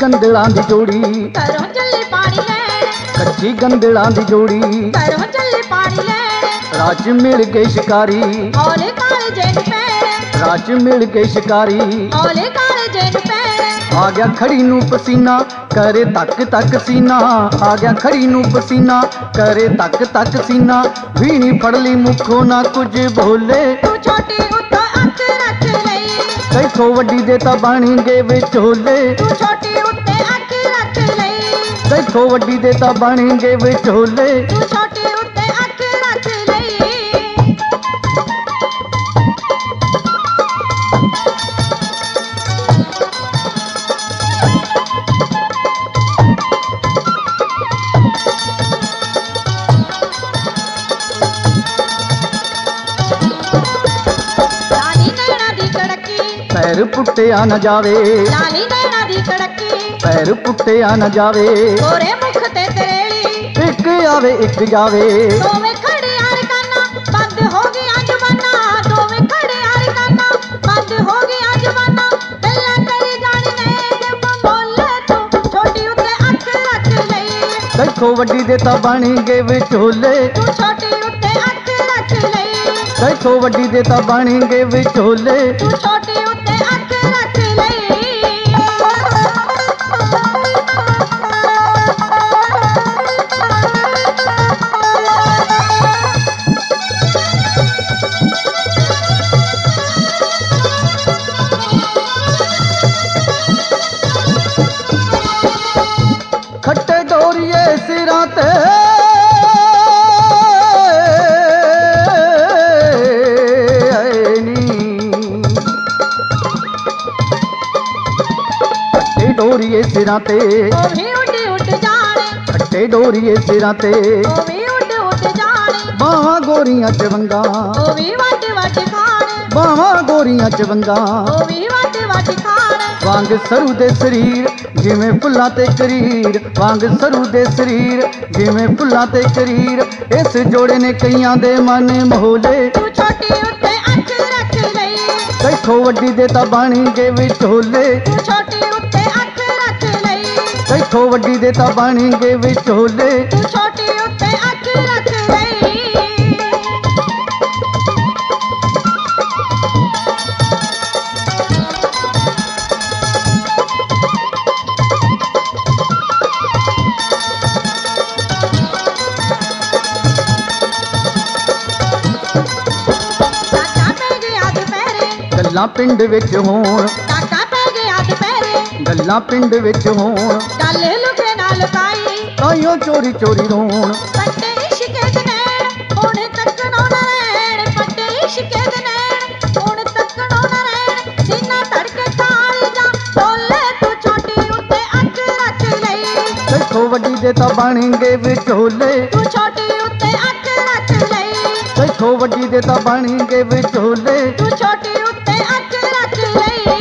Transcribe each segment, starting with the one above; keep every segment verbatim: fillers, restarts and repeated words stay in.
ਗੰਦਲਾਂ ਦੀ ਜੋੜੀ ਘਰੋਂ ਚੱਲੀ ਪਾਣੀ ਲੈਣ, ਕੱਚੀ ਗੰਦਲਾਂ ਦੀ ਜੋੜੀ ਘਰੋਂ ਚੱਲੀ ਪਾਣੀ ਲੈਣ। ਰਾਹ 'ਚ ਮਿਲ ਗਏ ਸ਼ਿਕਾਰੀ, ਔਲੇ ਕਾਲਜੇ ਨੂੰ ਪੈਣ, ਰਾਹ 'ਚ ਮਿਲ ਗਏ ਸ਼ਿਕਾਰੀ। ਔਲੇ ਕਾਲਜੇ ਨੂੰ ਪੈਣ। ਆ ਗਿਆ ਖੜੀ ਨੂੰ ਪਸੀਨਾ करे तक तक सीना, आ गया खड़ी नू पसीना करे तक तक सीना। वीणी फड़ ली मुखों ना कुछ बोले, तू छोटी उत्तो अख रख लई, कैथों वड्डी दे तां बण गए विचोले। तू छोटी उत्ते अख रख लई, कैथों वड्डी दे तां बण गए विचोले। तू छोटी उत्ते अख रख लई। पैर पुट्टिया न जावे, लाली नैना दी कड़की, पैर पुट्टिया न जावे। गोरे मुख ते तरेली, एक आवे एक जावे। दोवें खड़े यार काना बंद हो गया जवाना, दोवें खड़े यार काना बंद हो गया जवाना। गल्लां करी जाने ने जब बोले तू छोटी उत्ते अख रख लई, कैथों वड्डी दे तां बण गए विचोले। तू छोटी उत्ते अख रख लई, कैथों वड्डी दे तां बण गए विचोले। तू छोटी उत्ते अख रख लई। खट्टे डोरिए सिरां ते डोरिए सिरां ते ओ भी उड़ उड़ जाने, खट्टे डोरिए सिरां ते ओ भी उड़ उड़ जाने। बाहां गोरियां च वंगा, ओ भी वट वट खाने, बाहां गोरियां च वंगा। ओ भी वट वट खाने। वांग सरू दे शरीर जिवें फुल्लां ते करीर, वांग सरू दे शरीर जिवें फुल्लां ते करीर। इस जोड़े ने कईयां दे मन मोहले, तू छोटी उत्ते अख रख लई, कैथों वड्डी दे तां बण गए विचोले। तू छोटी उत्ते अख रख लई, कैथों वड्डी दे तां बण गए विचोले। तू छोटी उत्ते अख रख लई। काका पै गया दुपहरे, गल्लां पिंड विच होण, काका पै गया दुपहरे, गल्लां पिंड विच होण। गल लुके ना लुकाई, ताइयों चोरी चोरी रोण, पट्टे इश्के दे नैण हुण तकणो ना रैण, पट्टे इश्के दे नैण हुण तकणो ना रैण। सीना धड़के ताल जा डोले, तू छोटी उत्ते अख रख लई, कैथों वड्डी दे तां बण गए विचोले। तू छोटी उत्ते अख रख लई, कैथों वड्डी दे तां बण गए विचोले। तू छोटी उत्ते अख रख लई।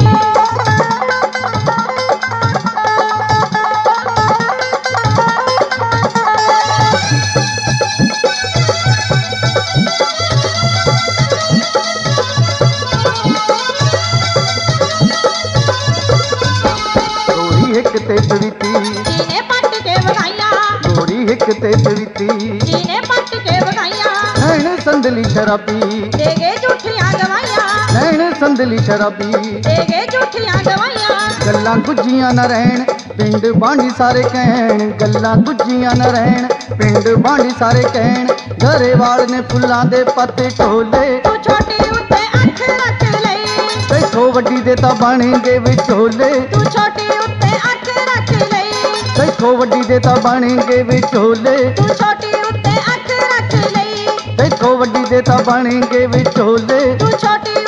गोरी हिक ते तवीती, जीने पट के वगाइया, गोरी हिक ते तवीती। जीने पट के वगाइया, नैण संदली शराबी, देगे झूठियां गवाइया, नैण संदली शराबी। देगे झूठियां गवाइया। गल्लां गुज्जियां न रहण पिंड बांडी सारे कहण, गल्लां गुज्जियां न रहण पिंड बांडी सारे कहण। गरेवाल ने फुल्लां दे पत्ते ढोले, तू छोटी उत्ते अख रख लई, कैथों वड्डी दे तां बण गए विचोले। तू छोटी उत्ते अख रख लई, कैथों वड्डी दे तां बण गए विचोले। तू छोटी उत्ते अख रख लई, कैथों वड्डी दे तां बण गए विचोले। तू छोटी